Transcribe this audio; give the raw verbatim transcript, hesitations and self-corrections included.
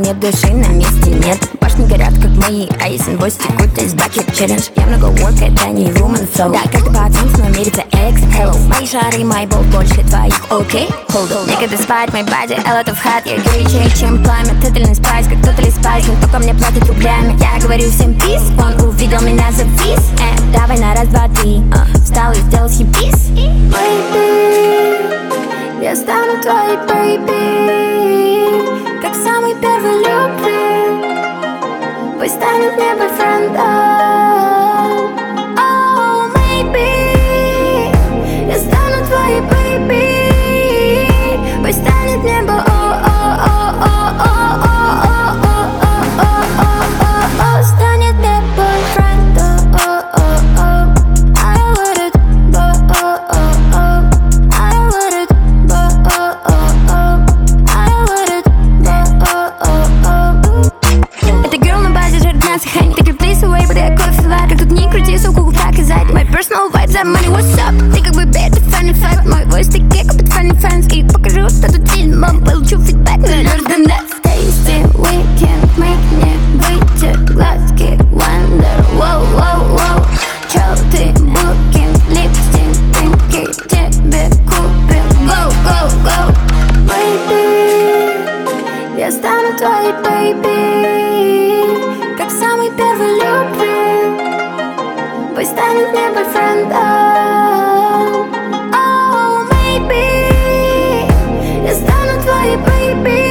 нет души, на месте нет. Башни горят, как мои Айсен Бойс текут из бакет челлендж. Я много work, это не woman soul. Да, как пацан, но мерится экс, hello. Мои шары, мой бол больше твоих, окей, okay? Hold up. Некогда спать, мой body, a lot of hot. Я горячее, чем пламя, тотальный спайс, как тотальный спайс. Он только мне платит рублями. Я говорю всем peace, он увидел меня за виз. Э, давай на раз, два, три. uh, Встал и сделал хипис. Baby, я стану твоей baby, как самый первый любви. Пусть станет мне бойфрендом. Oh, maybe я стану твоей baby, пусть станет небо. Oh, oh, oh, oh, oh, oh, oh, oh, oh, oh, oh, станет мне бойфрендом. Oh, oh, oh, I want it. Oh, oh, oh, I want it. Oh, oh, oh, I want it. Oh, oh, oh. Это girl на базе жирт на сахане. Take your place away, but я кофе лад. Как тут ни крути, суку, так и сзади. My personal vibes, that money, what's up? Ты как бы бед, funny fact. Мой voice, ты кек, but funny fans. И покажу, что тут фильмом. Получу фидбэк, но лишь до нас. Tasty weekend, make мне выйти глазки. Wonder, wow, wow, wow. Чё ты booking, липстик, пинки, тебе купил. Go, go, go. Baby, я стану твоей baby, как самый первый любви. Пусть станет мне бойфрендом. Oh, maybe я стану твоей baby,